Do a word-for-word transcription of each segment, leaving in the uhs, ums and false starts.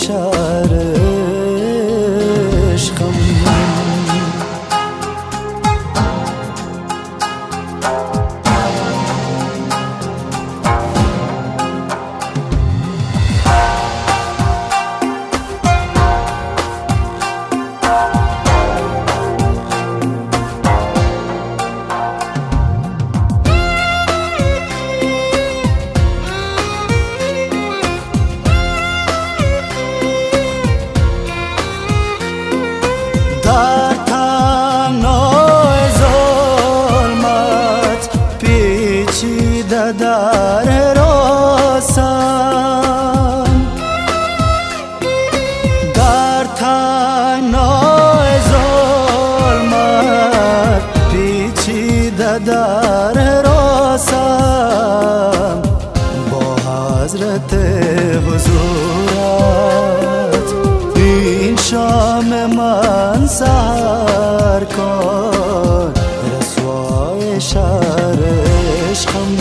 شهر عشقم. در تنهای ظلمت پیچیده در حراسم، در تنهای ظلمت پیچیده در حراسم، با حضرت حضورت این شام من سحر کن، رسوای شهر عشقم.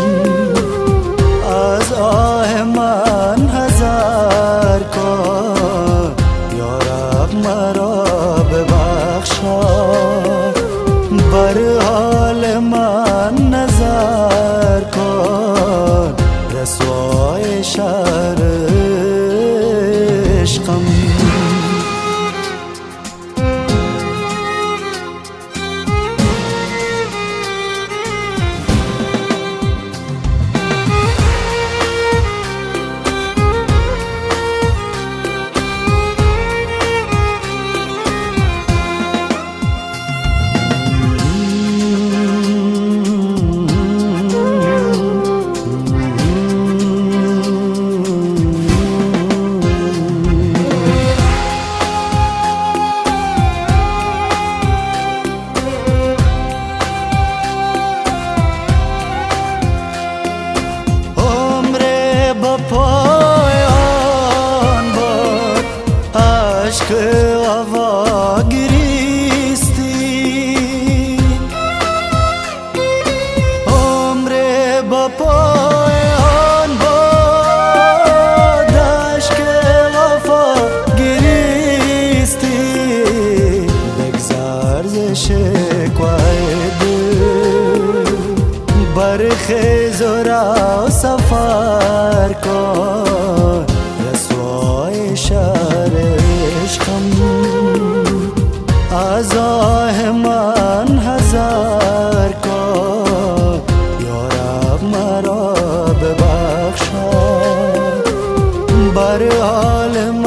از آه من حذر کن، یا رب مرا ببخشا، بر حال من نظر کن، رسوای شهر عشقم. پایان باد عشق هوا گریستی، عمر با پایان باد عشق هوا گریستی، بگذر ز شکوه دل، برخیز و رو سفر کن، رسوای شهر عشقم. از آه من حذر کن، یا رب مرا ببخشا، بر حال